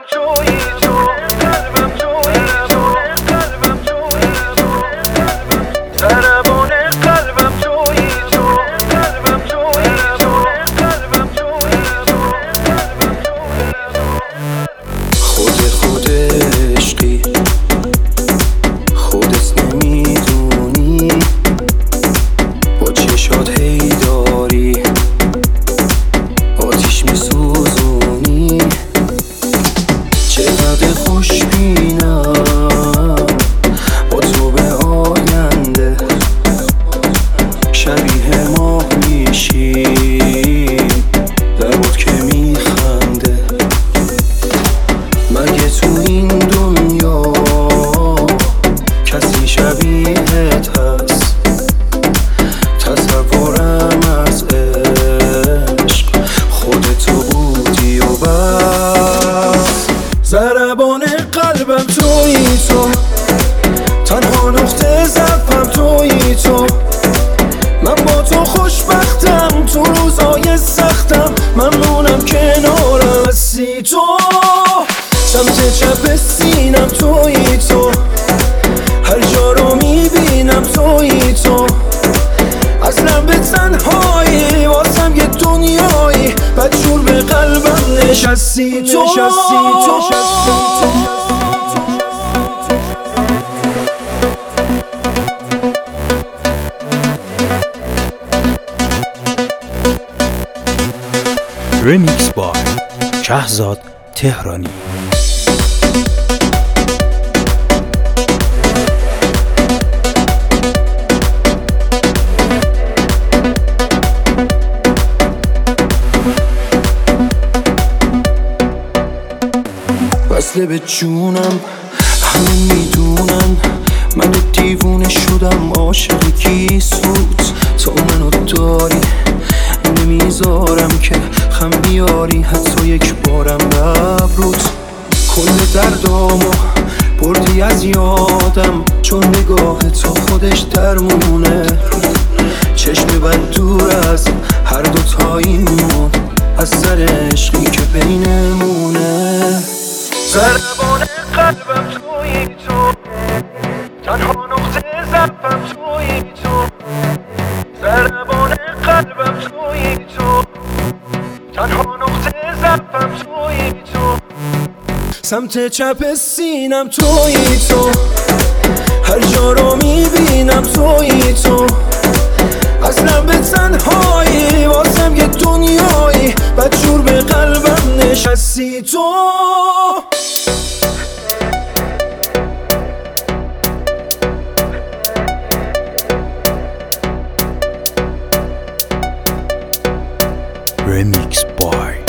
تویی تو، قلبم تویی تو، قلبم تویی تو، ضربان قلبم تویی تو، قلبم تویی تو، قلبم تویی تو، قلبم تویی تو. خود عشقی خودت نمیدونی، با چشات هی داری آتیش میسوزونی. چقدر خوشبینم با تو به آینده، شبیه ماه میشیم لبات که میخنده. مگه تو این دنیا کسی شبیهت هست؟ تصورم از عشق خودتو بودی و بس. ضربان قلبم تویی تو، تنها نقطه ضعفم تویی تو. من با تو خوشبختم تو روزای سختم، ممنونم کنارم هستی تو. سمت چپ سینم تویی تو، هر جا رو میبینم تویی تو. اصلا به تنهایی واسم یه دنیایی، بدجور به قلبم نشستی تو. رمیکس با شهزاد تهرانی. وصله به جونم همه میدونن، من دیوونه شدم عاشق کی سود. تو منو داری نمیذارم که خم بیاری حتی یک بارم نبرود. کل دردامو بردی از یادم، چون نگاه تو خودش درمونه. چشم بد دور از هر دوتاییمون، از سر عشقی که بینمونه. ضربان قلبم تویی تو، تنها نقطه ضعفم تویی تو. ضربان قلبم تویی تو، تنها نقطه ضعفم تویی تو. سمت چپ سینم تویی تو، هر جا رو میبینم تویی تو. اصلا به تنهایی واسم یه دنیایی، بدجور به قلبم نشستی تو. رمیکس بای